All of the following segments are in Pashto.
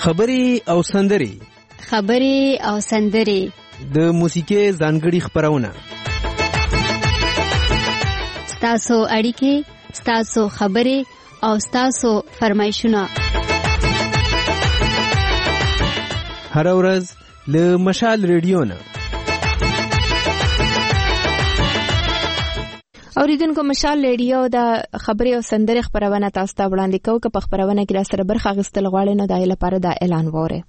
خبري او سندري د موسیقي ځانګړي خبرونه، ستاسو اړیکې، ستاسو خبرې او ستاسو فرمایشونه هر ورځ له مشال ریډیو نه. اوریدونکو، مشال ریډیو د خبري او سندري خبرونه تاسو ته وړاندې کوي. که په خبرونه کې را سره برخه اخیستل غواړئ نو دای لپاره دا اعلان وره.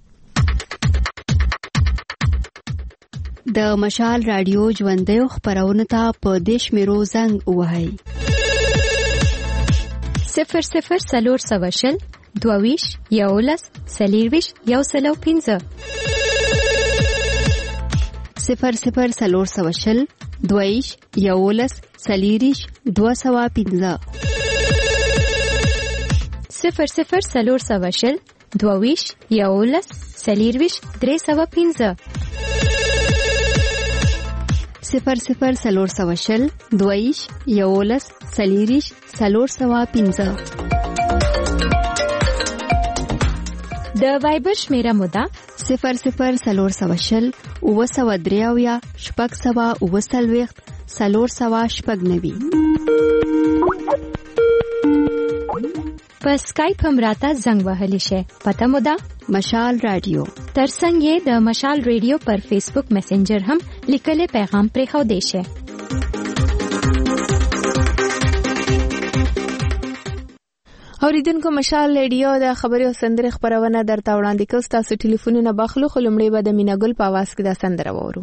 د مشال رادیو ژوندۍ خبرونه ته په دیش میرو زنګ وهاي 00 سلور سوشل دوویش یولس سلیرویش یوسلو 15 00 سلور سوشل دویش یولس سلیریش 215 00 سلور سوشل دوویش یولس سلیرویش 315 00 سلور سوشل دویش یولس سلیریش 315 د وایبر شمیره مودا 00 سلور سوشل اوسودریاویا شپږ سوا اوسلويخت سلور سوا شپږ نوي. په سکایپ هم راته زنګ وهلی شي. پته مودا مشال رادیو. ترڅنګ یې د مشال ریډیو پر فیسبوک میسنجر هم لیکلي پیغام پرې خو دی شي. اوریدونکو، مشال ریډیو د خبري او سندري خبرونه درته وړاندې کوي. تاسو ټلیفونونه باخلو، خو لمړی به د میناګل په आवाज کې دا سندره وورو.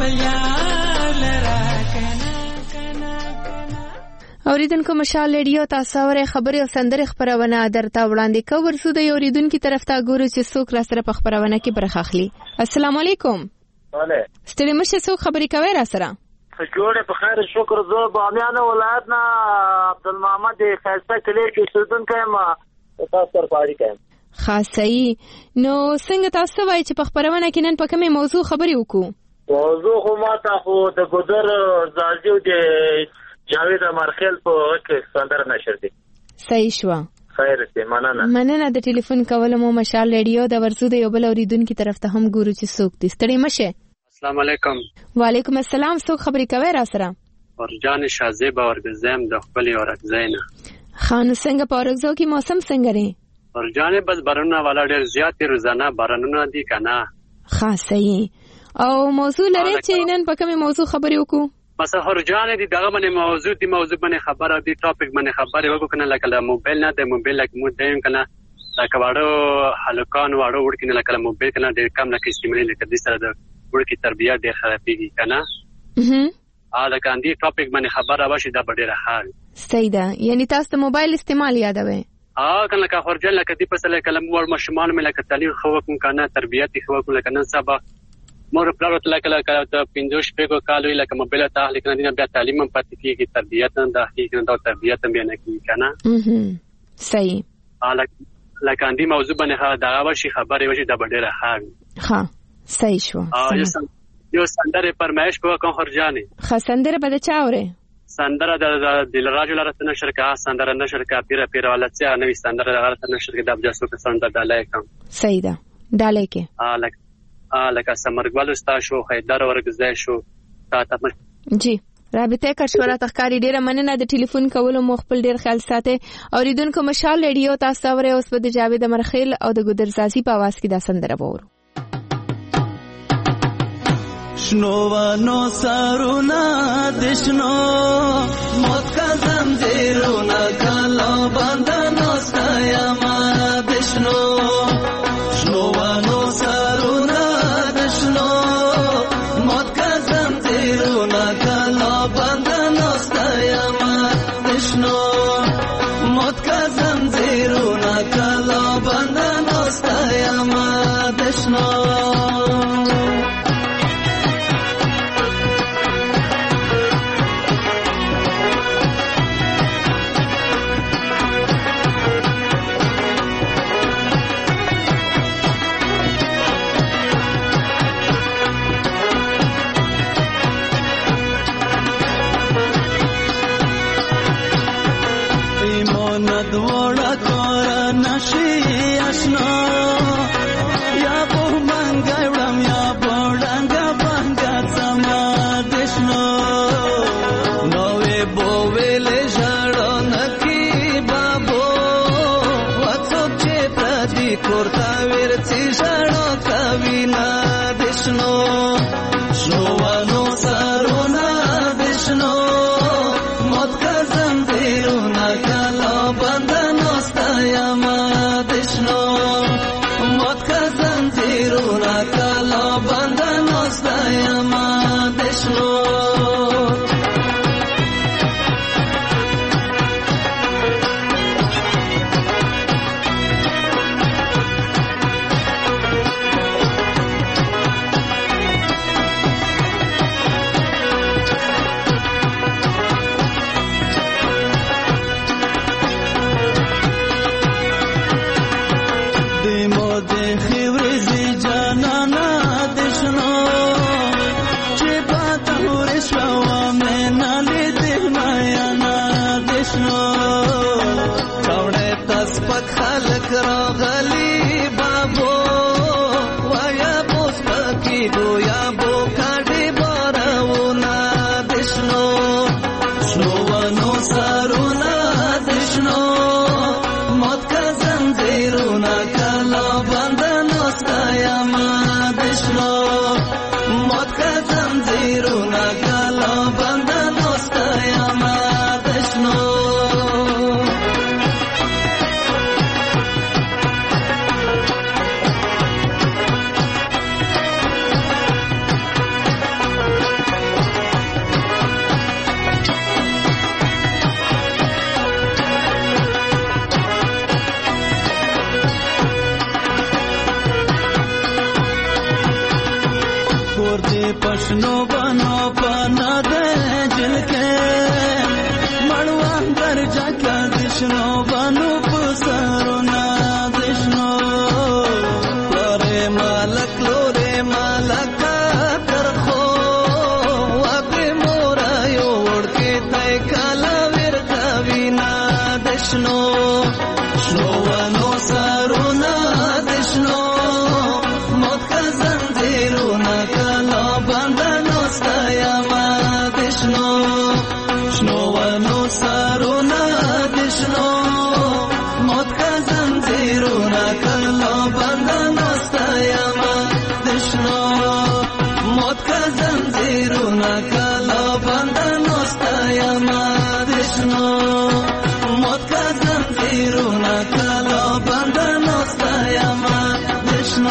اوریدونکو مشال ریډیو تاسو اورئ خبري او سندري خبرونه درته وړاندې کوو. ورسو د اوریدونکو طرف ته ګورو چې څوک را سره په خبرونه کې برخه اخلي. السلام علیکم. وعلیکم. ستړي مشه څوک خبري کوي را سره؟ جوړه په خیر شکر. زه بامیان ولایت نه عبدالمحمد فیصله کلی کې اوسېدونکی یم. تاسو سره پاړی کوم. خاصی نو څنګه تاسو وایي چې په خبرونه کې نن په کومه موضوع خبري وکړو؟ موضوع خو ماته خو د ګودر زالجو د جاوید امرخیل په کې سندره نشر دي. صحیح شو. خیر دې مننه د ټلیفون کول مو مشال ریډیو د ورزو د یو بل اوریدونکو طرف ته هم ګورو چې څوک دي. ستړي مشه. السلام علیکم. وعلیکم السلام. څوک خبري کوي را سره؟ ورجان شازیب اورګزم د خپل اورګزینا. خان څنګه په اورګزو کې موسم څنګه دی؟ ورجان بس بارونه والا ډیر زیات روزانه بارانونه دي کنه. خاصی او موضوع لري چې نن په کومه موضوع خبري وکړو؟ بس هرجان دي دغه باندې موضوع باندې خبره دي ټاپک باندې خبره وکړو کنه. لکه موبایل نه د موبایل لکه مو دیم کنه لکه واړو هلکان واړو ورکنه لکه موبایل کنه ډیر کم لکه استعمال لکه د سره د ورکی تربیت ډیر خرابېږي کنه. لکه اندی ټاپک باندې خبره وشي دا ډیره حال. صحیح ده. یعنی تاسو د موبایل استعمال یادوي؟ کنه لکه هرجان لکه دی په سره کلم ور مشمال مې لکه تعلیم خو کوم کنه تربیت خو کوم لکه نن سبا مور پلار ته لکه ته 15 شپږو کالو لکه موبایل ته لیکنه دي بیا تعلیم هم پاتې کیږي تربیت نه د حقیقت د تربیت هم نه کیږي کنه. صحیح. لکه اندی موضوع باندې دا وشي خبره وشي دا ډیره حال. ها صحیح شو. یو سندره پرمایش په کوم هرجاني. سندره به چا اوره؟ سندره د دلراجو لاره نشر کا سندره نشر کا پیره ولڅه نوې سندره لاره نشر کې د ابجاسو په سندره دالای کوم. صحیح ده. دالای کې لکه سمرګل استا شو حیدر ورګزای شو تا جی رابطه کښوره تخکاری ډیره مننه د ټلیفون کولو مو خپل ډیر خیال ساتي. اوریدونکو مشال ریډیو تاسو اورئ اوس په د جاوید امرخیل او د ګودرزازي په आवाज کې دا سندره وورو. شنوانو سارونا دشنو موت کا زنجیرونا کالا باندانو ستایما دشنو شنوانو سارونا دشنو موت کا زنجیرونا کالا باندانو ستایما دشنو موت کا زنجیرونا کالا باندانو ستایما دشنو دشنو بانو پانا دے جل کے مڑوان در جاکا دشنو بانو پسرونا دشنو لورے مالک ترخو واقع مورا یوڑ کے تای کالا ورتا وینا دشنو شنو وانو سارونا دشنو موت کا زنجیرونا کالا باندنو ستایما دشنو شنو وانو سارونا دشنو موت کا زنجیرونا کالا باندنو ستایما دشنو موت کا زنجیرونا کالا باندنو ستایما دشنو موت کا زنجیرونا کالا باندنو ستایما دشنو.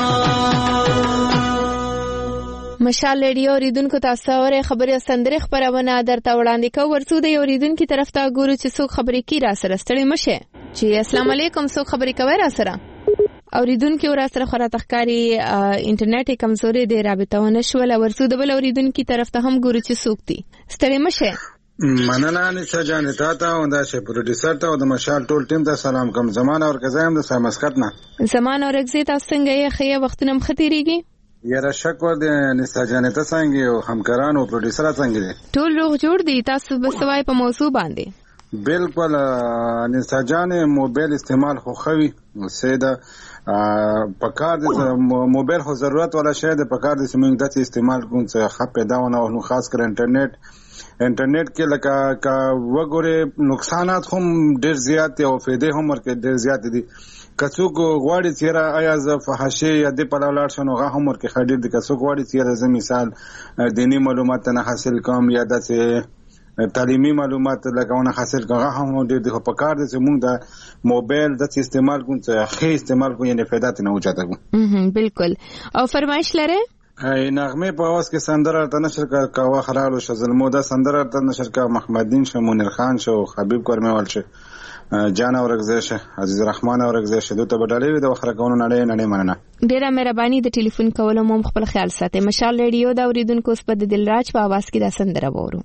مشال ریډیو اوریدونکو تاسو اورئ خبري سندري خبرونه درته وړاندې کوو. ورڅو د اوریدونکو طرف ته ګورو چې څوک خبري کی را سره ستړي مشه. چې السلام علیکم، څوک خبري کوي را سره؟ اوریدونکو را سره خورا تخکاری انټرنیټ کمزوري دی، رابطه ونه شول. ورڅو د بل اوریدونکو طرف ته هم ګورو چې څوک دي. ستړي مشه. مننه نشه جان ته او دا شه پروډوسر ته او د مشال ټول ټیم ته سلام کوم. زمان اور کزایم د سمسکت نه زمان اور اگزی تاسو څنګه یې خیا وختونه مختیریږي؟ یاره شکر د نسا جان ته څنګه او همکاران او پروډوسر څنګه دي؟ ټول روغ جوړ دي. تاسو بسوای په موضوع باندې بالکل نسا جان موبایل استعمال خو خوي سیده پکار د موبایل خو ضرورت ولا شی د پکار د سیمینګ د استعمال کوم څه خپ پیدا ونه او خاص کر انټرنیټ کې لکه وګوره نقصانات هم ډیر زیات او فائدې هم ورکړي ډیر زیات دي. کڅوګ غواړي چې ایا ز فحاشي یا د پلاولار شنو غا هم ورکړي خډیر دي. کڅوګ غواړي چې ز مثال دینی معلومات نه حاصل کوم یا د تعلیمي معلومات لګاونه حاصل کوه هم ډیر د پکار دي چې موږ د موبایل د استعمال کوم څه خې استعمال کوو یعنی فائدات نه وچاته کو. بالکل. او فرمایش لره نغمه په आवाज کې سندره ته نشر کاوه خلالو شزلمو دا سندره ته نشر کا محمدین شو منیر خان شو حبیب کرموال شو جان اورغزیش عزیز رحمان اورغزیش دوی ته بدلې د وخره کونو نړۍ مننه. ډیره مهرباني د ټلیفون کولو مو خپل خیال ساتئ. مشال ریډیو دا اوریدونکو اوس په دلراج په आवाज کې دا سندره وورو.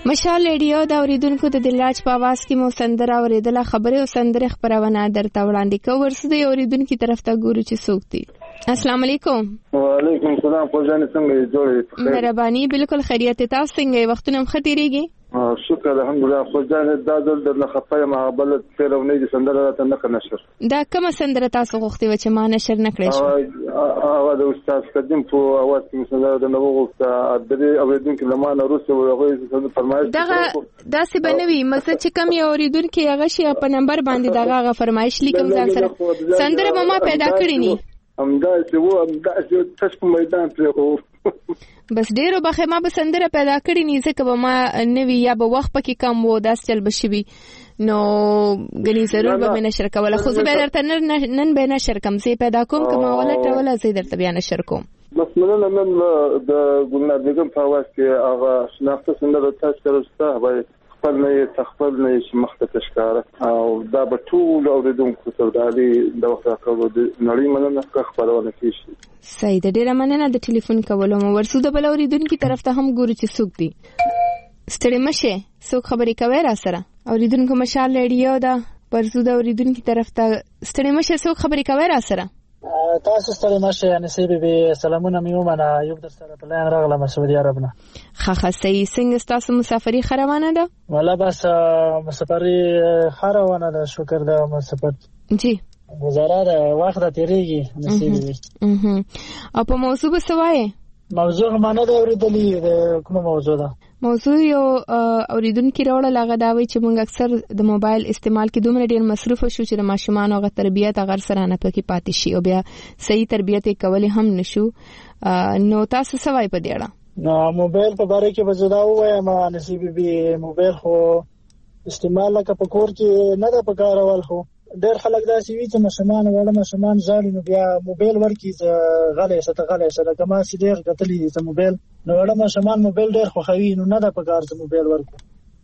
مشال ریډیو د اوریدونکو د دلراج په आवाज کې مو سندره اوریدله. خبرې او سندرې خبرونه درته وړاندې کوو. ورسره د اوریدونکو طرف ته ګورو چې څوک دي. السلام علیکم. وعلیکم السلام. پوجانې څنګه جوړې؟ مهرباني. بالکل خیریت. تاسو څنګه یې؟ وختونه هم ښه تېرېږي؟ شکر الحمدلله. پوجانې دا ځل درنه خفه یم. بل تېرونې دي سندره راته نه کړه نشر. دا کومه سندره تاسو غوښتې وه چې ما نشر نه کړې شوه؟ هغه د استاد قدیم په اواز کې سندره درنه وغوښته. د دې اورېدونکي له ما نه وروسته هغوی فرمایش دغه داسې به نه وي. مقصد چې کوم یو اورېدونکی هغه شي په نمبر باندې دغه فرمایش لیکم ځان سره. سندره به ما پیدا کړې ني. همداسې وو، همداسې تش په میدان پرېښو. بس ډېرو بخې ما به سندره پیدا کړې ني، ځکه به ما نه وي یا به وخت پکې کم و، داسې چل به شوي نو ګنې ضرور به مې نشر کوله. خو زه به درته نن به نشر کوم. زه یې پیدا کوم که ما ولټوله زه یې درته بیا نشر کوم. بس مننه. نن د ګلنار بیګم په اواز کې هغه شناخته سندره تاسو سره شته، باید خپل نه یې تخپل نه یې چې مخته تشکاره او دا به ټول اورېدونکو ته د علي د وخت راکولو د نړۍ مننه که خپرونه کېږي. صحیح ده. ډېره مننه د ټلیفون کولو مو. ورسو د بل اورېدونکي طرف ته هم ګورو چې څوک دي. ستړي مه شئ، څوک خبرې کوئ را سره؟ اورېدونکو مشال ریډیو ده. ورسو د اورېدونکي طرف ته ستړي مه شئ، څوک خبرې کوئ را سره؟ تاسو ستړي مه شئ. انسې بیبي سلامونه مې ومنه. ایوب در سره په لاین راغلم سعودي عرب نه. ښه صحیح. څنګه ستاسو مسافري ښه روانه ده؟ والله بس مسافري ښه روانه ده، شکر ده. مسافر جی گزاره ده، وخت ده تېرېږي. انسې بیبي او په موضوع به څه وایې؟ موضوع ما نه ده اورېدلې. کومه موضوع ده؟ موضوع یو اوریدونکي راوړل. هغه دا وایي چې موږ اکثر د موبایل استعمال کې دومره ډېر مصروفه شو چې د ماشومانو هغه تربیت هغه سره نه پکې پاتې شي او بیا صحیح تربیت یې کولی هم نشو. نو تاسو څه وایي په دې اړه؟ نو موبایل په باره کې به زه دا ووایم نصیب بي، موبایل خو استعمال لکه په کور کې نه ده پکارول. خو ډېر خلک داسې وي چې ماشومان وړه ماشومان ژاړي نو بیا موبایل ورکړي چې غلی شه ته غلی شه. لکه ما چې ډېر کتلي دي چې موبایل نو وړه ماشومان موبایل ډېر خوښوي نو نه ده پکار چې موبایل ورکړو.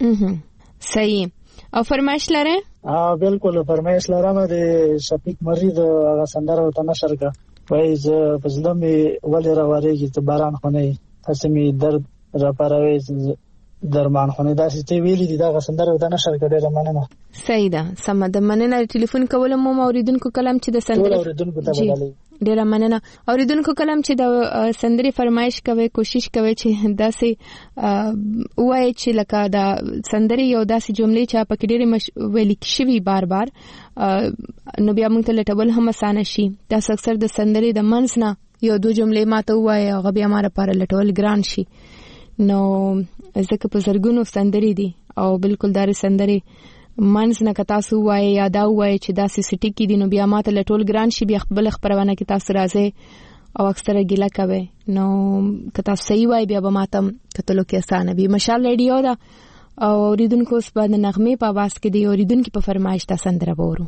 صحیح. او فرمایش لرئ؟ بالکل فرمایش لرم. د شفیق مرید هغه سندره ورته نشر کړه. وایي زه په زړه مې ولې راورېږي چې باران خو نه یې، هسې مې درد راپاروي درمان خونه. داسې ته ویلي دي دغه سندره ورته نشر کړه. ډېره مننه. صحیح ده. سمه ده. مننه. ټلیفون کولم مو اوریدونکو کلم چې د سندرې اوریدونکو ته بدلې. ډېره مننه. اوریدونکو کلم چې د سندرې فرمایش کوي، کوشش کوي چې داسې وایي چې لکه د سندرې یو داسې جملې چې پکې ډېرې ویل شوي بار بار نو بیا موږ ته لټول هم اسانه شي. تاسو اکثر د سندرې د منځ نه یو دو جملې ماته ووایي هغه بیا ما لپاره لټول ګران شي. نو ځکه په زرګونو سندرې دي او بالکل داري سندرې منځ نه که تاسو وایي یا دا وایي چې داسې سټي کې دي نو بیا ماته لټول ګران شي. بیا خپل خبرونه کې تاسو راځي او اکثره ګیله کوي نو که تاسو صحیح وایي بیا به ماته کتلو کې اسانه وي. مشال ریډیو ده او اوریدونکو اوس به د نغمې په आवाज کې دی اوریدونکو په فرمایش تا سندره وورو.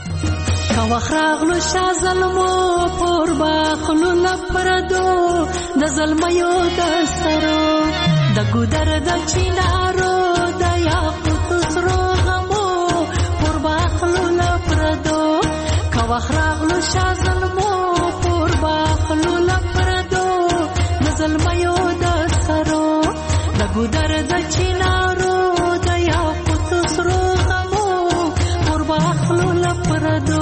کاوخراغلو شا ظلمو پور باخلو لپردو د ظلمیو دسترو د ګودر د چینارو د یاقوت سرو غمو پور باخلو لپردو کاوخراغلو شا ظلمو پور باخلو لپردو د ظلمیو دسترو د ګودر د چینارو د یاقوت سرو غمو پور باخلو لپردو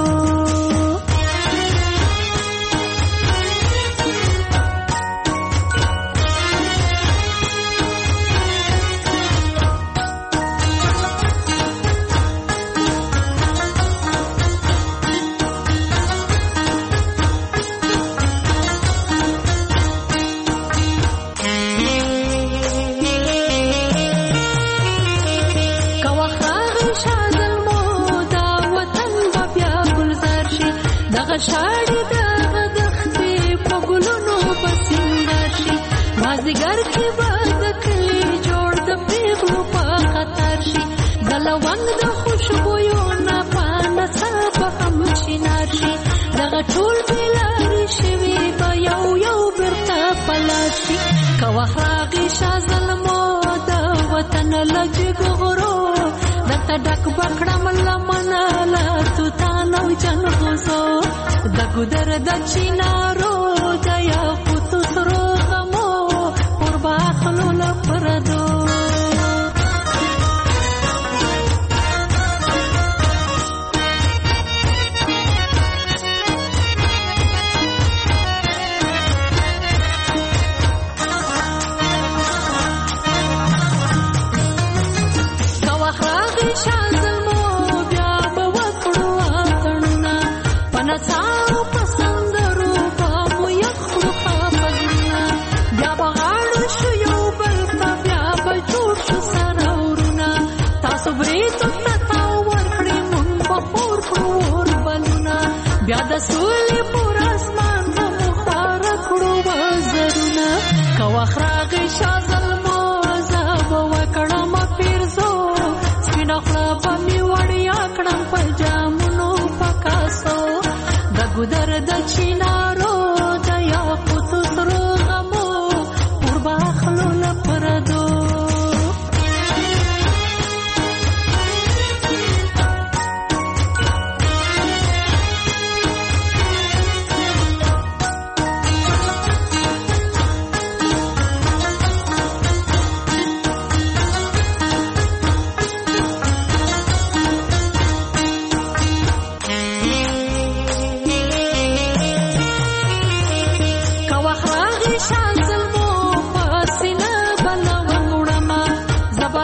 شاړي دغه دختې په ګلونو پسندر شي مازدیګر کې به د کلي جوړ د پیغلو په خطر شي د لونګ د خوشبویو نه په نڅا به هم چینار شي دغه ټول بېلارې شوي به یو یو بېرته په لار شي که وخت راغی شا ظلمو د وطن له جګو غرو درته ډک به کړم لمنه له توتان او جنغوزو د ګودر د چینارو د یاقوتو سرو غمو پر باخلو لپردو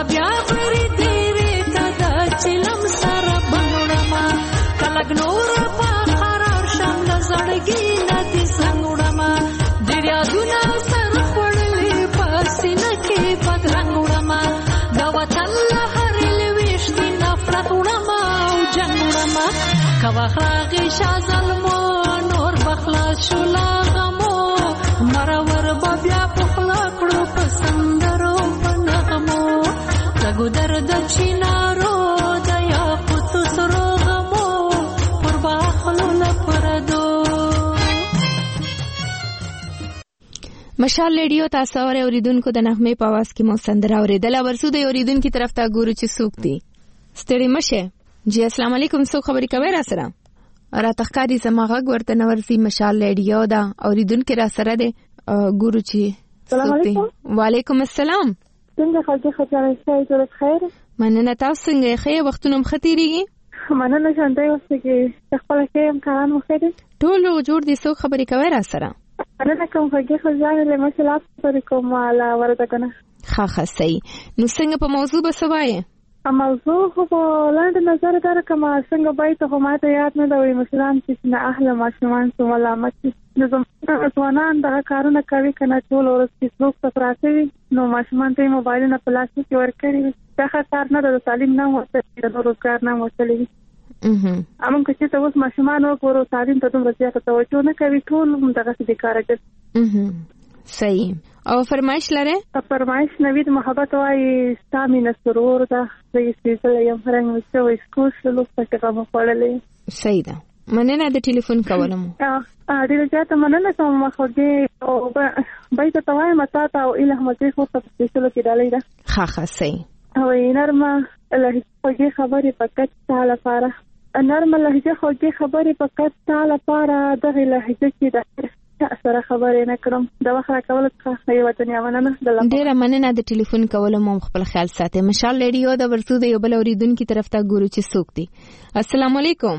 بیا غری دیوی کدا چلم سره بنوړما کلګ نور په قرار شم لزړګي ندي څنګهړما ډېر یادونه سره خړلې پسینه کې پدرنګړما دا وطن هرې وشتي نفرت وړما او جنګړما کوا خاغي شازلمو نور بخلاص شولا غمو مرور بیا پخلا کړو پسندرو پنغمو لګو درد چینارو دیا پوت سرو غمو پر باخلو لپردو مشال ریډیو تاسو اوریدونکو د نغمه په आवाज کې مو سندره اوریدله ورسو د اوریدونکو طرف ته ګورو چې څوک دي ستړي مشه جی السلام علیکم څوک خبرې کوي را سره را تخکاری زماغه ورته نورسي مشال ریډیو دا اوریدونکو را سره ده ګورو چې السلام علیکم وعلیکم السلام څنګه خلک خبرې کوي خیر مننه تاسو څنګه ښه وختونه مختيريږي مننه شانته اوسه کې خپل کې کاران مخېده ټول جوړ دي څوک خبرې کوي را سره انا کوم هغه خزانه له مسلات پر کوم علا ورته کنه ښه صحیح نو څنګه په موضوع بسوایې موضوع خو لاندې نظر در کما څنګه بای ته ما ته یاد نه دی مثلا چې نه اهل ماشومان سو ملامت د ځوانان دا کارونه کوي کنه ټول ورځ فیسبوک ته پراته نو ماشومان ته موبایل نه پلاستیک ورکړي دا کار نه د تعلیم نه وته د روزګار نه وته امون که چې تاسو ماشومان وګورو تعلیم ته دومره زیاته توجه نه کوي ټول دغه څه کار کوي صحیح او فرمایش لره فرمایش نوید محبت وای ستامینه سرور ده د سپیشل یم فرنګ وسو اسکول شلو څخه مو خړلې صحیح ده مننه د ټلیفون کولم ډیر زیاته مننه کوم مخوږي او بایته توای متا ته او اله مته خو په سپیشل کې ډالې ده ښه صحیح او نرمه لهجه خبرې پکټ تعالی لپاره نرمه لهجه خوږه خبرې پکټ تعالی لپاره دغه لهجه کې ده سره خبرې نه کړم دا وخت کول څه یو وطني امانه ډیره مننه د ټلیفون کولو مو خپل خیال ساتي مشال ریډیو د ورسو د یو بل اوریدونکو طرف ته ګورو چې څوک دي السلام علیکم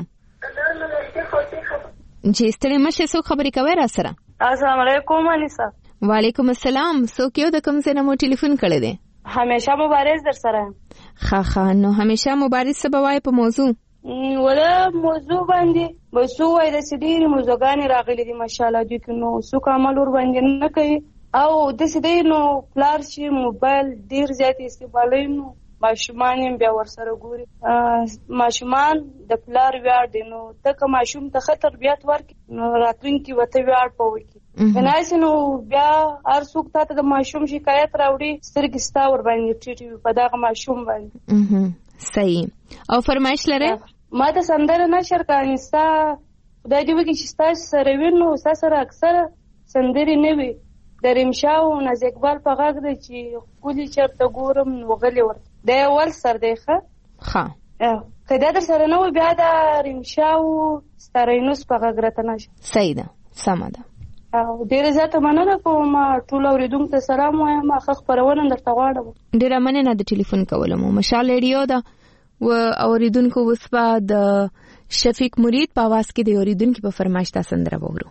جی ستړي مشه څوک خبرې کوي را سره السلام علیکم انیسا وعلیکم السلام څوک یو د کوم ځای نه مو ټلیفون کړی دی همیشه مبارز در سره ښه نو همیشه مبارز څه بوای په موضوع ولا موضوع باندې بسو وای د سړي موضوعګانی راغلي دي ماشاءالله دي نو څوک عمل ور باندې نه کوي او د سړي نو پلار شي موبایل ډیر زیات استعمالوي نو ماشومان بیا ورسره ګوري ماشومان د پلار ویاړ دي نو تک ماشوم ته خطر بیا ورکي نو راتلونکي وته ویاړ پوي بنایس نو بیا هر څوک ته د ماشوم شکایت راوړي سترګې ستا ور باندې ټیټي په دغه ماشوم باندې صحیح او فرمایش لره ما ته سندره نشر کانستا خدای دې وکړي چې تاسو سره وینو سره اکثر سندري نه وي د رمشاو ناز اقبال په غږ دی چې کلی چرته ګورم نو غلي ورته د اول سر دی ښه کدا در سره نو بیا د رمشاو ستارینوس په غږ راته نشي صحیح ده سم ده او ډیره زیاته مننه کوم ټول اوریدونکو ته سلام وایم اخ خبرونه درته غواړم ډیره مننه د ټلیفون کولم مشال ریډیو دا و اوریدونکو وسپا د شفیق مرید په आवाज کې د اوریدونکو په فرمایش تاسو سندره وورو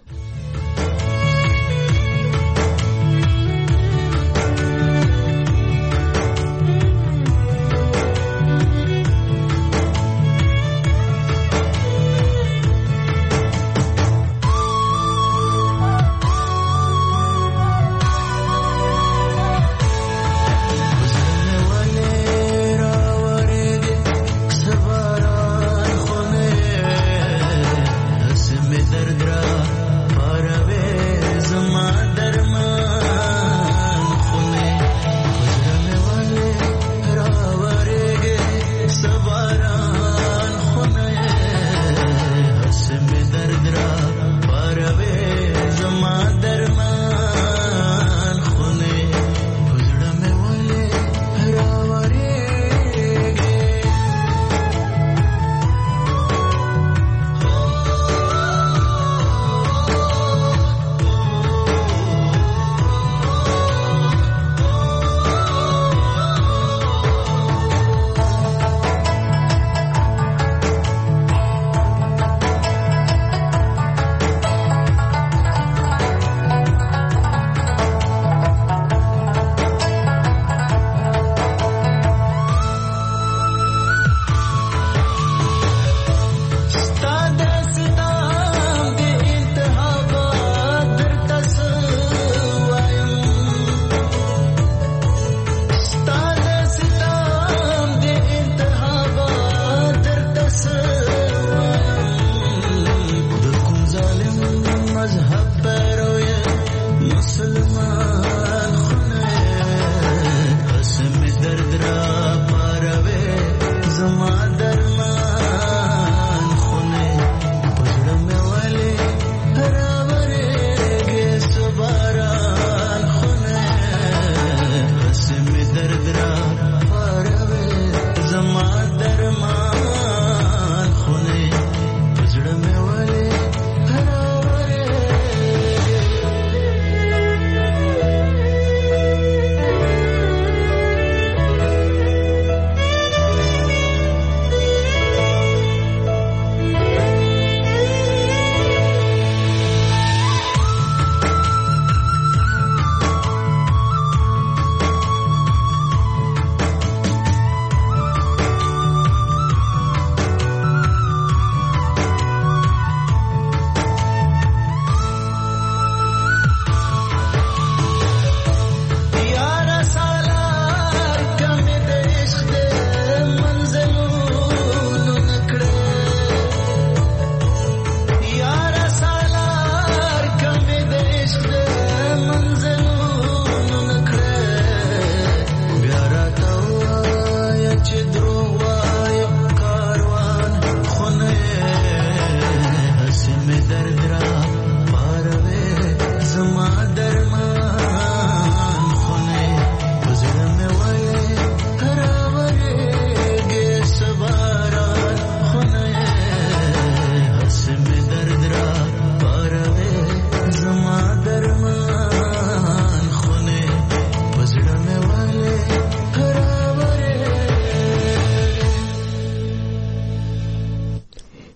دردرا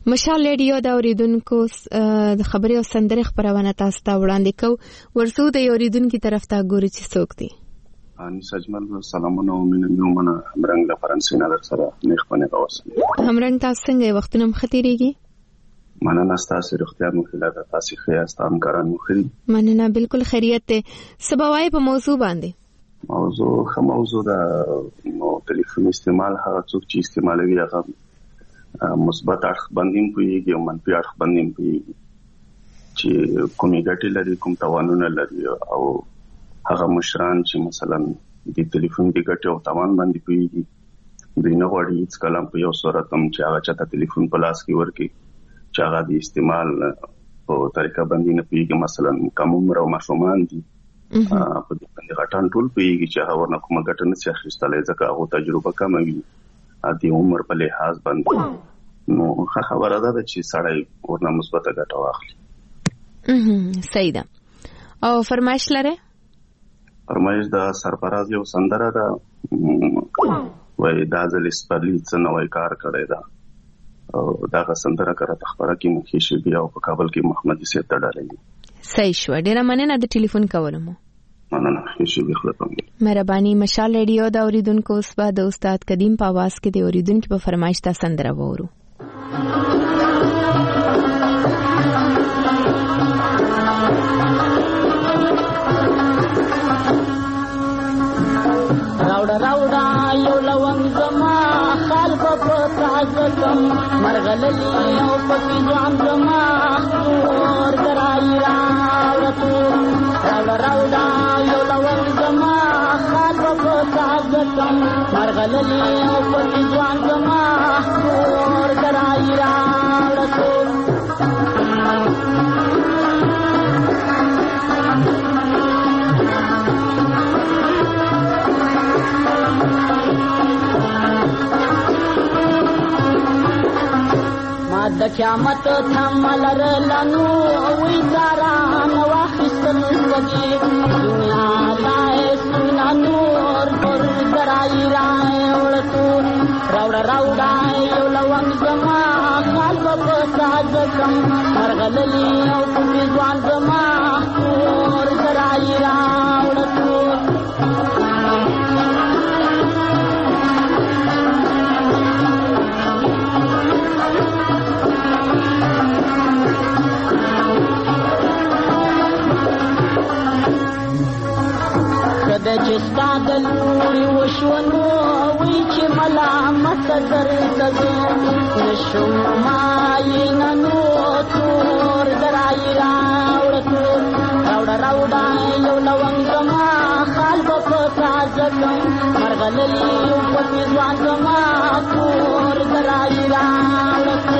مشال ریډیو د اوریدونکو د خبري او سندرې خبرونه تاسو ته وړاندې کو. ورسو د اوریدونکو طرف ته ګوري چې څوک دي. اني سجمل سلامونه او مینه همرنګ له فرانسې نه در سره نیخونه اوسه. همرنګ تاسو څنګه وختونه مختيريږي؟ مننه تاسو روغتیا مو خلاله ده تاسو خیاست همکاران مو خري. مننه بالکل خیریت ته. سباوای په موضوع باندې. موضوع دا نو ټلیفون استعمال هغه څوک چې استعمالوي هغه مثبت اړخ باندې کوي او منفي اړخ باندې کوي چې کومې ګټې لري کوم توانونه لري او هغه مشران چې مثلا د ټلیفون د ګټې او توان باندې کوي دوی نه غواړي هیڅ کلام په یو صورت هم چې هغه چاته ټلیفون په لاس کې ورکړي چې هغه د استعمال په طریقه باندې نه پیږي. مثلا کوم عمر او ماشومان دي په دې باندې غټان ټول پیږي چې هغه ورنه کومه ګټه نه شي اخیستلای ځکه هغه تجربه کم وي د عمر په لحاظ باندې. نو خبره ده چې سړی ورنه مثبت ګټه واخلي. صحیح ده. او فرمایش لره؟ فرمایش د سرفراز یو سندره ده وای دا ځل سپرلی څه نوې کار کړی ده او دا سندره کړه تخبره کې مخې شي بیا او په کابل کې محمد سید تړلې. صحیح شو. ډیره مننه د ټلیفون کولو مو. مننه هیڅ بخلتم. مهرباني. مشال ریډیو د اوریدونکو اوس به د استاد قدیم په आवाज کې د اوریدونکو په فرمایش تا سندره وورو. راوډا یو لونګ زما خال په تازه مرغللی او پکې ځان زما ور درای راوړتو راوډا یو لونګ زما خال په تازه مرغللی او پکې ځان زما ور درای راوړتو د قیامت ثملر لنو وی داران واخستل سدي دنیا لای سنا نور پر درای راي ورتو راوډا یو لوان زما خال په ساجکم مرغللی او په ځوان زما پر درای راوړتو د جستا د لوري وشونو وی چې ملامت درته نشم ماینه نو تور درای راوړتو راوډا یو لونګ زما خال په تازه مرغللی په ځوان زما تور درای راوړتو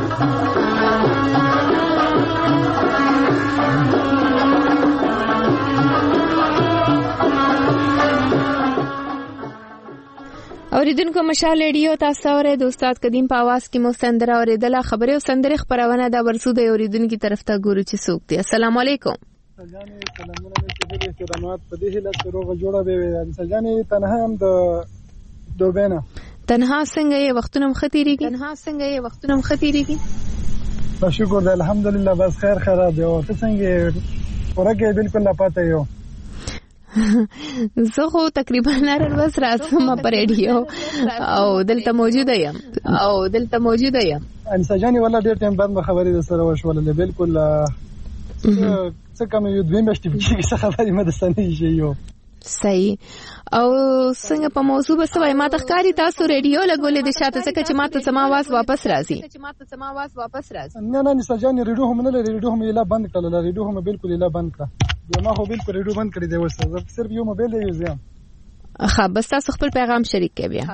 اوریدونکو مشال ریډیو تاسو اورئ د استاد قدیم په आवाज کې مو سندره اوریدله. خبري او سندرې خبرونه د ورسو د اوریدونکو طرف ته ګورو چې څوک دي. السلام علیکم. سلامونه مې د خدمات په دې هله سروغه جوړه به سجاني تنها هم د دوبینه تنها څنګه یې وختونه مختيريږي شکر دی الحمدلله بس خیر خراب دی او څنګه ورګه بالکل لا پاتې یو زه خو تقریبا هر ورځ راځم په ریډیو او دلته موجوده یم ان سجاني ولا ډېر ټایم بعد خبرې سره وشولې بالکل څه کوم یو دوی مشتي چې خبرې مدسنه شي یو صحیح. او څنګه په موضوع بسوي ما تخکاری تاسو ریډیو لګولې د شاته څخه چې ماته سما आवाज واپس راځي. نه سجاني ریډیو هم نه لري ریډیو هم یې لا بند کړل ریډیو هم بالکل یې لا بند کړ ما خو بالکل ریډیو بند کړی دی وسه صرف یو موبایل دی یوز یم. بس تاسو خپل پیغام شریک کړئ بیا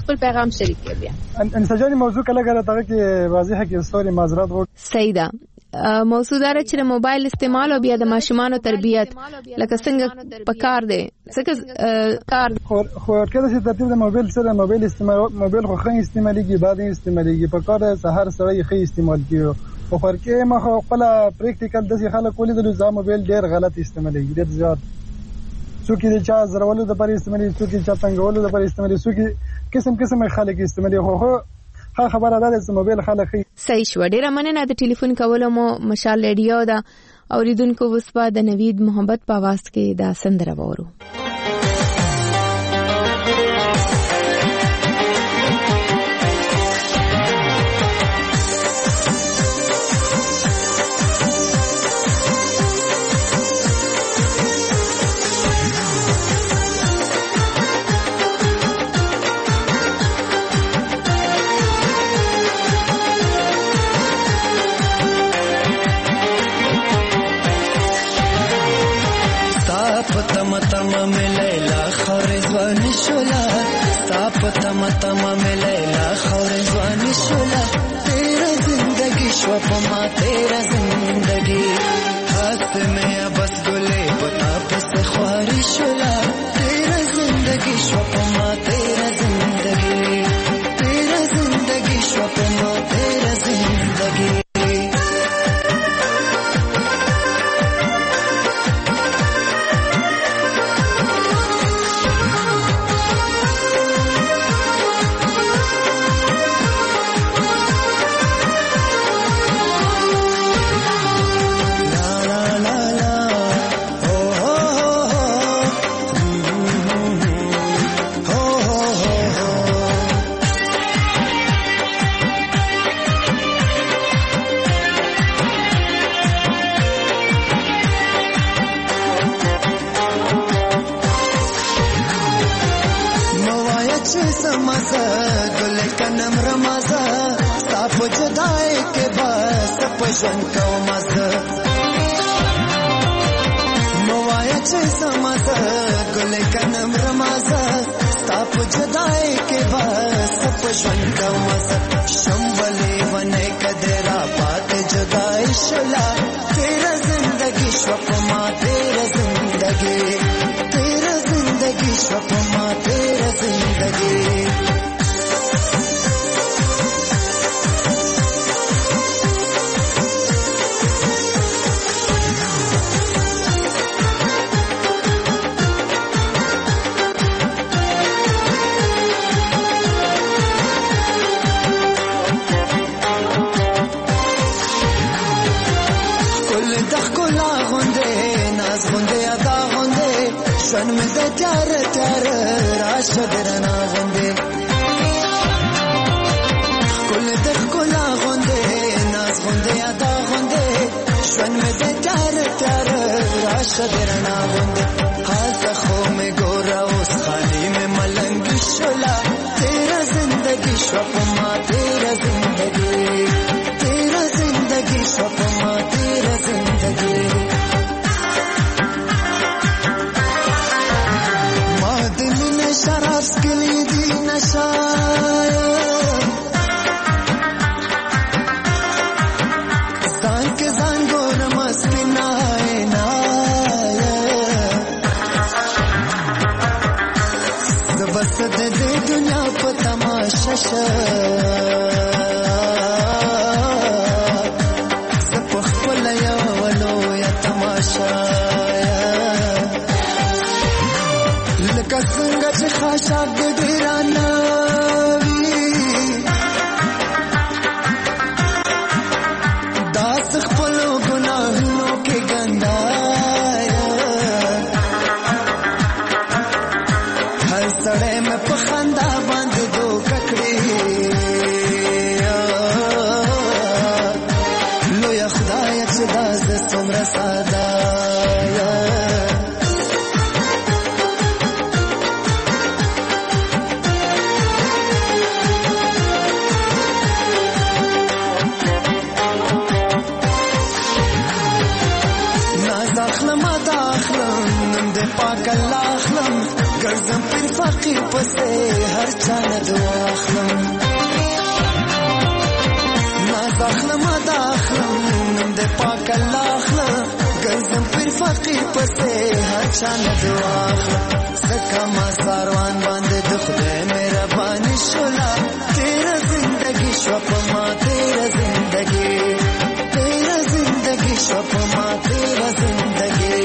ان سجاني موضوع کله غره ته کې واضحه کې سوري معذرت وو. صحیح ده. موضوع دار چې موبایل استعمال او بیا د ماشومان تربیت لکه څنګه پکار دی څنګه خو کله چې ترتیب د موبایل سره موبایل خو خې استعماليږي بعد استعماليږي پکار سحر سره خې استعمال کیو او فرقه ما خپل پریکټیکل د خلک ولې د لزام موبایل ډیر غلط استعماليږي ډیر زیات څوک یې چا زرولو د پر استعمالي څوک یې چا څنګه ولو د پر استعمالي څوک قسم خلک استعمالي خو ها خبره ده چې موبایل خلک صحیح شو. ډیره مننه د ټلیفون کولو مو مشال ریډیو دا اوریدونکو وسپا د نوید محمد په आवाज کې دا سندره وورو. तम में लैला खौरज़वानी शोला साप तम में लैला खौरज़वानी शोला तेरा जिंदगी शोपमा तेरा जिंदगी हाथ में बस गुले बता बस ख्वारी शोला तेरा जिंदगी शोपमा तेरा जिंदगी शोपमा तेरा जिंदगी ژوند کوم زه موایا چې سمزه ګلې کنم رمازه ستا په جدای کې بس په ژوند کوم زه شمبلې ونه کدرا پات جدای شلا تیرا زندگی شپما تیرا زندگی شپما تیرا زندگی ژوند مې د تیار راشه درنا غوندې ښکل د ښکلا غوندې ناز غوندې ادا غوندې ژوند مې د تیار راشه درنا غوندې هلته خو مې ګوره اوس خالي مې ملنګي شوله تیرا زندگی شوه په ما تیرا زندگی شوه په ما تیرا زندگی شراب سکلی دی نشایا زان کے زان گور مستی نائے نایا زبست دے دنیا پا تماشا زپخ پلا یا ولو یا تماشا لکه څنګه چې خاشاک د ډیرانه وي داس خپلو ګناهونو کې ګندایا هر سړی مې په خندا باندې دوکه کړې لویه خدایه چې دا زه څومره ساده پاک الله اخلم ګرځم پر فقیر پسې هر چا نه دعا اخلم ناز اخلم ادا اخلم نن دې پاک الله اخلم ګرځم پر فقیر پسې هر چا نه دعا اخلم زکه ما ساروان باندې د خدای مهرباني شولا تیرا زندگی شوه په ما تیرا زندگی شوه په ما تیرا زندگی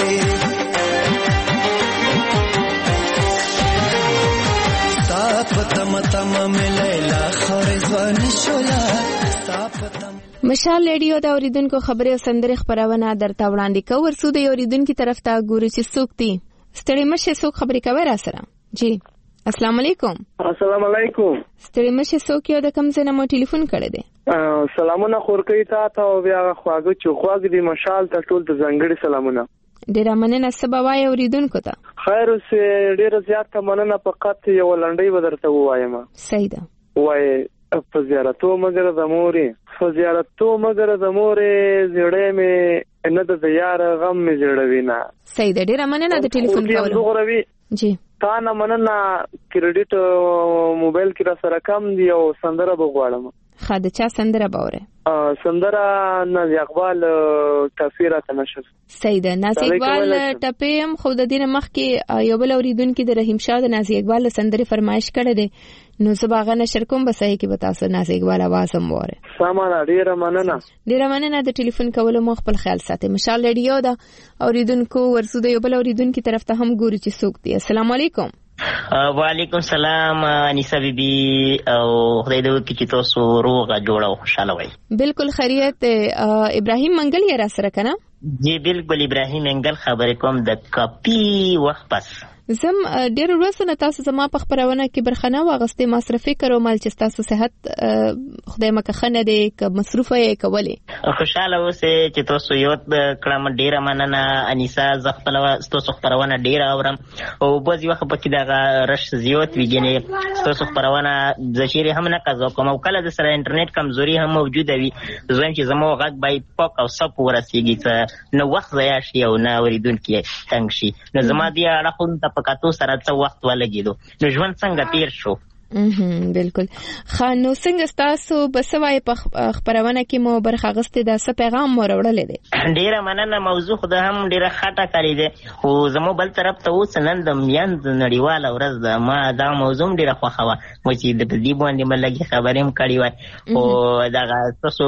پتم تم ملیلا خورزوان شولا پتم. مشال ریډیو دا اوریدونکو خبري او سندري خبرونه درته وړاندې کوو. ورسو د اوریدونکو طرف ته ګوري چې څوک دي. ستړي مشه څوک خبري کوي را سره. جی السلام علیکم. السلام علیکم. ستړي مشه څوک یو د کم ځای نه مو ټلیفون کړی دی؟ سلامونه خورکې ته او بیا خواږه چوخواږه دی مشال ته ټول د زنګړي سلامونه. ډیره مننه. سبا وای اوریدونکو ته خیر اوسه. ډیره زیاته مننه. فقط یو لنډي ودرته وایم. صحیح ده. وای په زیارتو مگر د مورې فزیارتو مگر د مورې زړې مې نه د یار غم مې زړوي نه. صحیح ده. ډیره مننه د ټلیفون کولو. جی تا نه مننه. کریډټ موبایل کې را سره کم دی او سندره بغواړم. خاده چا سندره باوره؟ سندره نازي اقبال تفسیر ته نشو. صحیح ده. نازي اقبال ټپیم خو د دینه مخ کې یو بل اوریدونکو د رحیم شاه د نازي اقبال سندره فرمایش کړه دي. نو زباغه نشر کوم بس هي کې بتا سره نازي اقبال आवाज هم وره. سامان ډیره مننه. ډیره مننه د ټلیفون کولو مو خپل خیال ساتي. مشال ریډیو دا اوریدونکو ورسو د یو بل اوریدونکو طرف ته هم ګوري چې څوک دي. السلام علیکم. وعلیکم السلام انیسا بیبي او خدای دې وکړي چې تاسو روغه جوړه او خوشاله وئ. بالکل خیریت. ابراهیم منګل یې را سره کنه؟ جی بالکل ابراهیم منګل خبرې کوم د کاپی وخت پس. زم ډیر ورځې تاسو زما په خبرونه کې برخنه واغستې مصرفي کړو مال چې تاسو صحت خدای مکه خنه دې ک مصرفه یې کولې. خوشاله اوسه چې تاسو یو کړم. ډیره مننه انیسا. ز خپل تاسو خبرونه ډیره اورم او بعضی وخت پکې دا رش زیات ویګنه تاسو خبرونه ذخیره هم نه قزو کوم او کله د سره انټرنیټ کمزوري هم موجوده وي. زم چې زمو غږ باید پاک او صف ورسیږي نو وخت ضایع شي او نه اوریدونکو تنګ شي. نو زما دی اړه پکاتو سره څه وخت ولګیدو. نو ژوند څنګه تیر شو؟ بالکل. خانو څنګه تاسو بسوای په خبرونه کې مو برخه غستې د څه پیغام وروړل دي؟ ډیره مننه. موضوع خو د هم ډیره خاطه کړی دی خو زمو بل طرف ته اوس نن د میاند نړیواله ورځ ده. ما دا موضوع ډیره خوښه و چې د دې باندې ملګری خبرې هم کړی وای او دا تاسو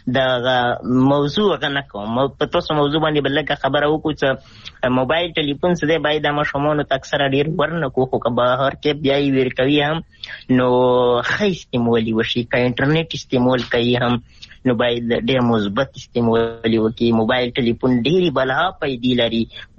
د موضوع غنه کوم په تاسو موضوع باندې بلګه خبره وکړو چې موبایل ټلیفون څه دی باید د مشمونو تکثر ډیر ورنکو خو که بهر کې بیا یې ور کوي هم نو خی استعمالي وشي. که انټرنیټ استعمال کوي هم نو باید ډیر مثبت استعمالي وکړي. موبایل ټلیفون ډیری بلها پیدا لري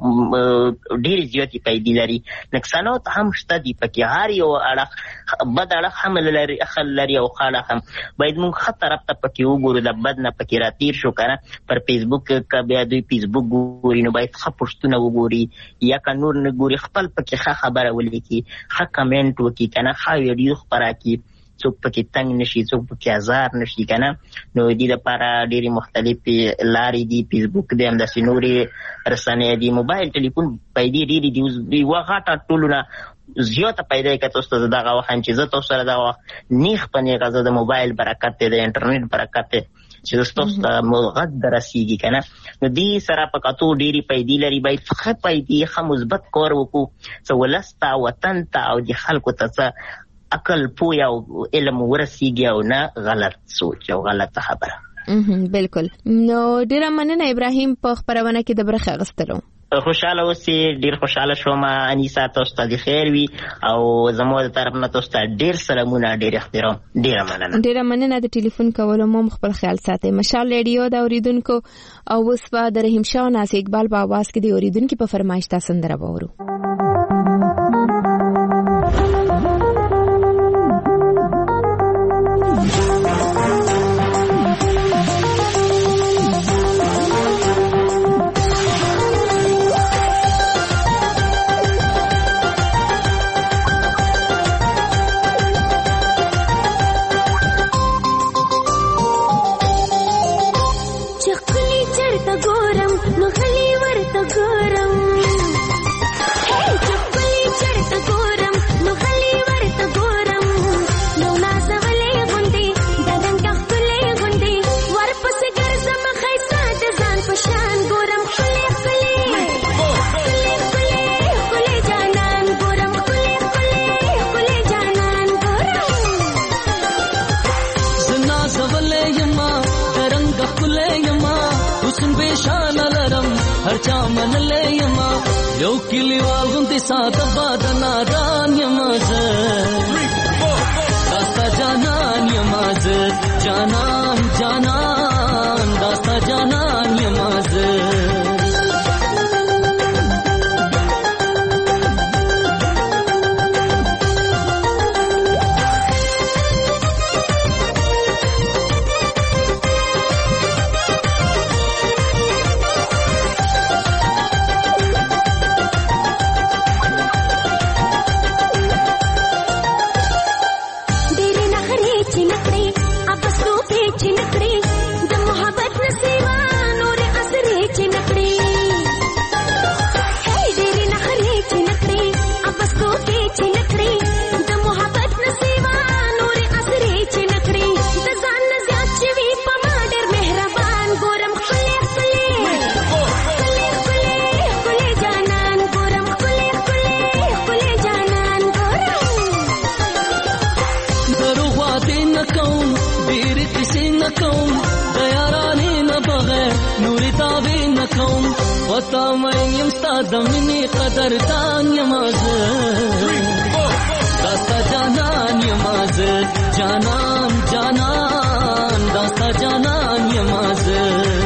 ډیر زیاتې پیدا لري. نقصانات هم شته دي پکې. هر یو اړه بد اړه هم لري اخل لري او خاله هم باید موږ خطر ته پکې وګورو. د بد نه پکې راتیر شو کنه پر فیسبوک ک بیا دوی فیسبوک ګوري نو باید خپشتونه وګوري یا ک نور نه ګوري خپل پکې خبره ولیکي ښه کمنټ وکړي کنه ښه ویډیو خبره کړي څوک پکې تنگ نشي څوک پکې آزار نشي کنه. نو دې لپاره ډېری مختلفې لارې دي. فیسبوک دې هم داسې نورې رسنۍ دي. موبایل ټلیفون پیدا ډېرې دي. یوه غټه ټولونه زیاته پیدا یې که تاسو ته دغه وخت چې زه تاسو سره دغه نیغ په نیغه زه د موبایل برکت دی د انټرنیټ برکت دی چې تاسو ته غږ درسیږي کنه. نو دې سره په کتو ډېرې پیدا لري. باید ښه پیدا ښه مثبت کار وکړو څه ولس ته وطن ته او د خلکو ته څه عقل پوی او علم ورسیږي او نه غلط سوچ او غلط خبره. بالکل. نو ډیره مننه ابراهیم په خبرونه کې د برخه غستلو. خوشاله اوسې. ډیر خوشاله شوم انیسا. تاسو ته د خیر وي او زموږ د طرف نه تاسو ته ډیر سلامونه ډیر احترام. ډیره مننه. ډیره مننه د ټلیفون کولو مو خپل خیال ساتي. مشال ریډیو دا اوریدونکو او اوس په د رحیم شاه نازي اقبال په आवाज کې د اوریدونکو په فرمایش تاسو سندره وورو. هر چا منلې یما یو کلیوال غوندې ساده باد نادان یما زه پتا مې يم ستاد مینې قدردان یمازه داستا جانان یمازه جانان جانان داستا جانان یمازه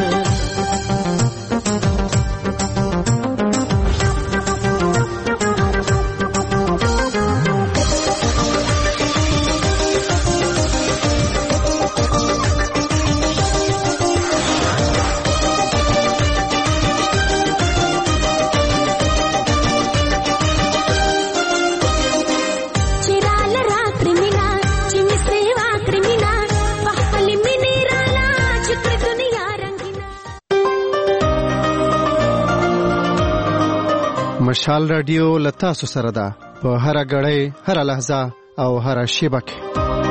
مشال رادیو لتا سو سره ده په هر غړې هر لحظه او هر شیبه کې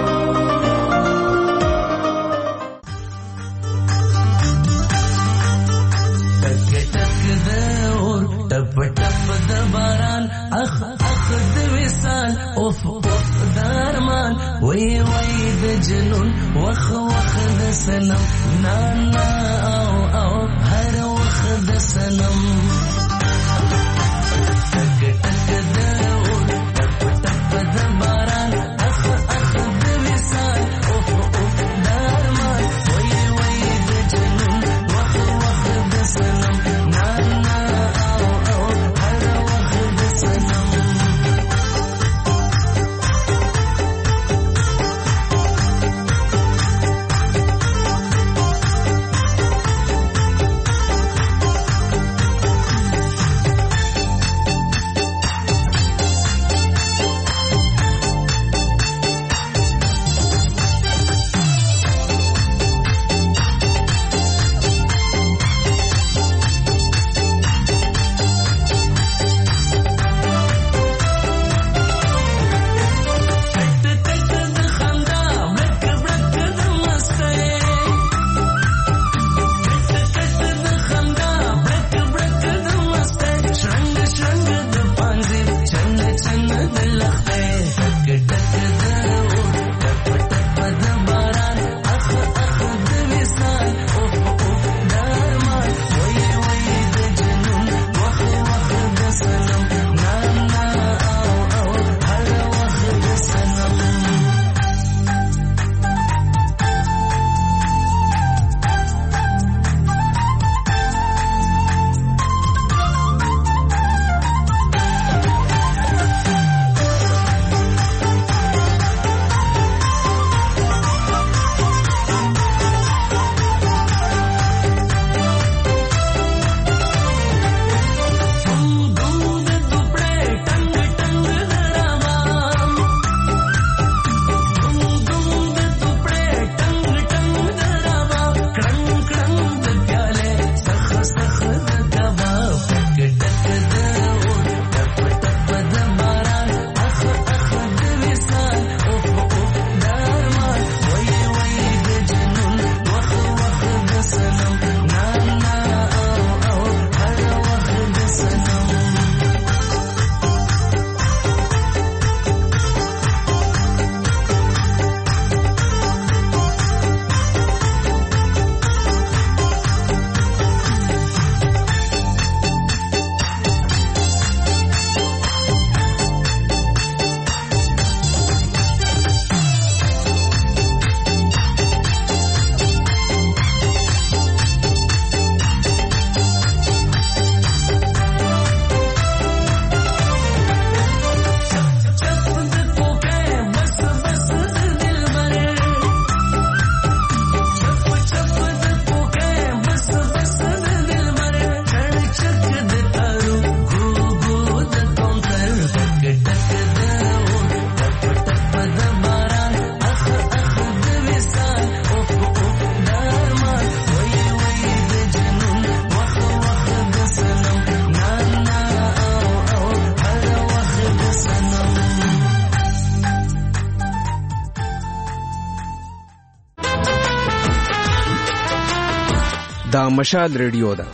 ټپ ټپ د باران اخ اخ د وصال اوف اوف درمان وای وای د جنون وخ وخ د سنم نا نا او او هر وخ د سنم دا مشال ریډیو ده.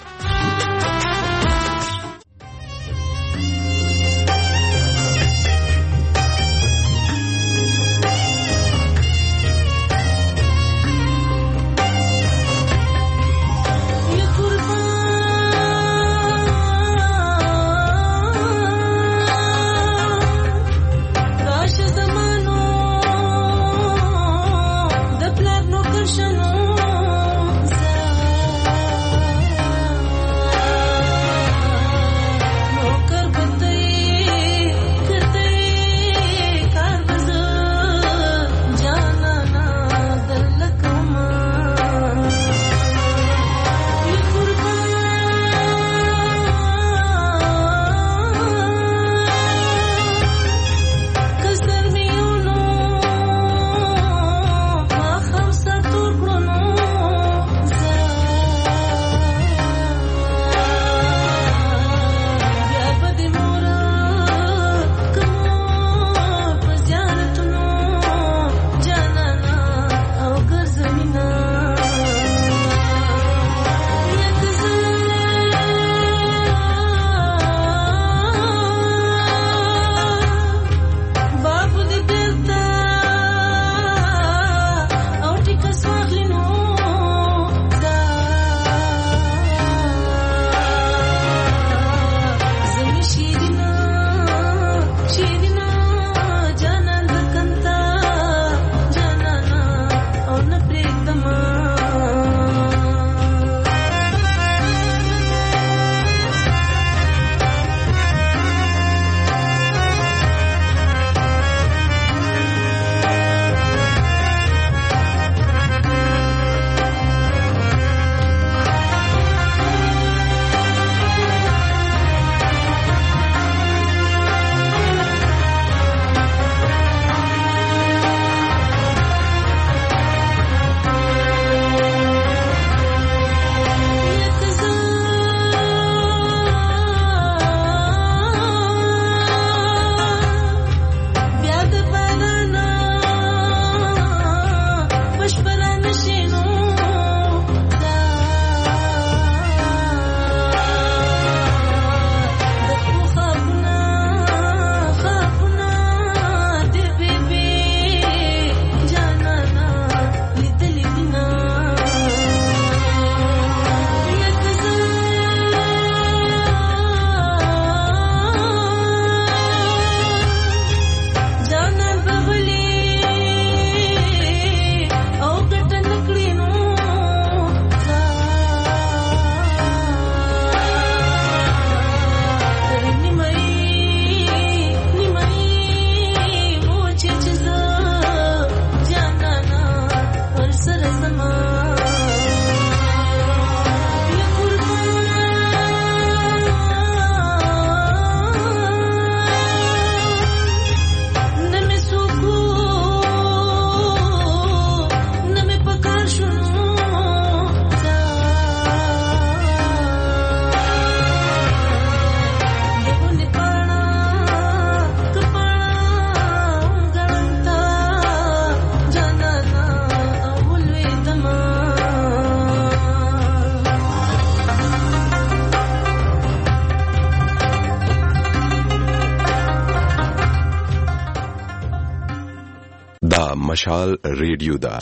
دا مشال ریډیو دا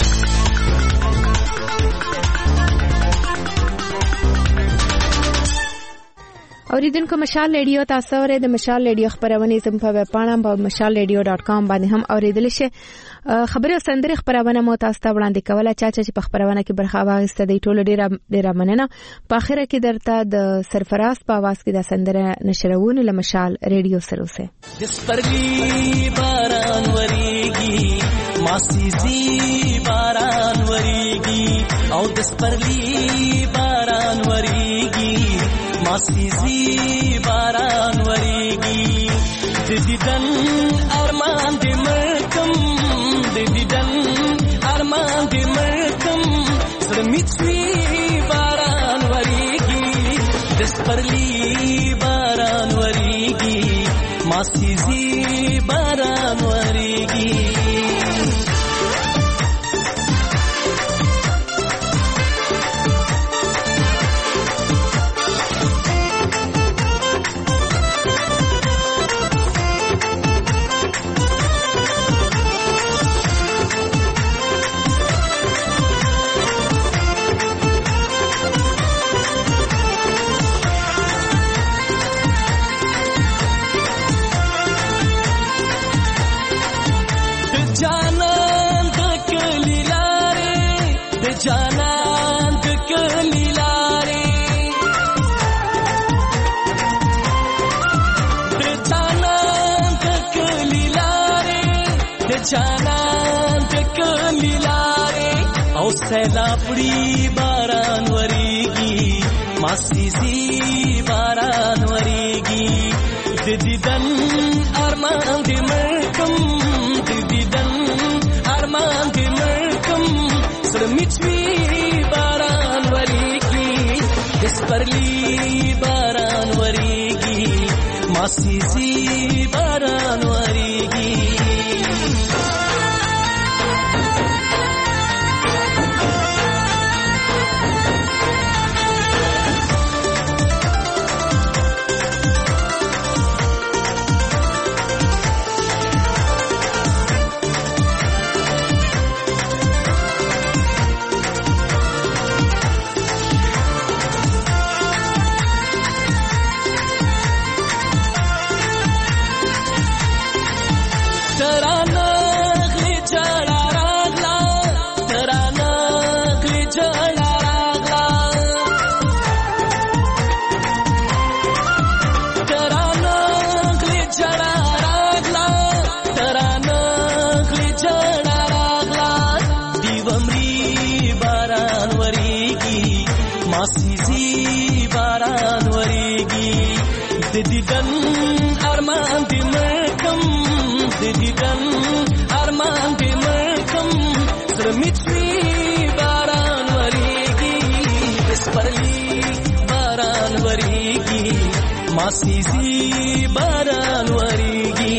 اوریدونکو مشال ریډیو تاسو ورې د مشال ریډیو خبرونه زم په ویب پاڼه په mashalradio.com باندې هم اوریدل شي. خبري سندري خبرونه مو تاسو ته وړاندې کوله چې په خبرونه کې برخه واغسته دی ټول ډیره مننه. په اخره کې درته د سرفراز په आवाज کې د سندره نشرونه له مشال ریډیو سره وسه. دسپرلی باران وریږي ماسيزي باران وریږي او دسپرلی باران وریږي ماسيزي باران وریږي د دیدن ارمان دې مرکم د دیدن ارمان دې مرکم زړه میچوي باران وریږي دسپرلی باران وریږي ماسيزي باران وریږي جانان د کلی لارې د جانان د کلی لارې د جانان د کلی لارې او سیلابړي باران وریږي ماسيزي باران وریږي د دیدن ارمان دې مرکم د دیدن ارمان دې مرکم میچوي باران وریږي دسپرلی باران وریږي ماسيزي باران وریږي ماسيزي باران وریږي د دیدن ارمان دې مرکم د دیدن ارمان دې مرکم زړه میچوي باران وریږي دسپرلی باران وریږي ماسيزي باران وریږي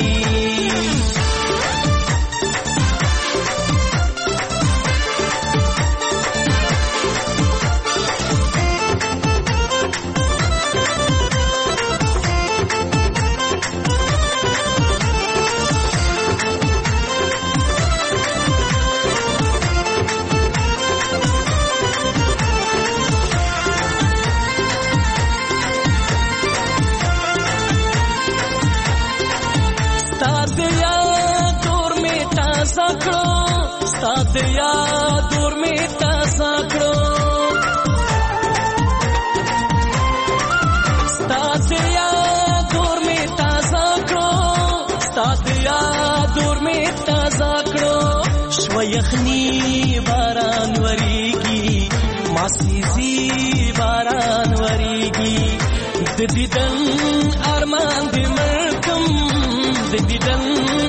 د یاد دور می تازه کړو ستا د یاد دور می تازه کړو ستا د یاد دور می تازه کړو شو یخني باران وریږي ماسيزي باران وریږي د دیدن ارمان دې مرکم د دیدن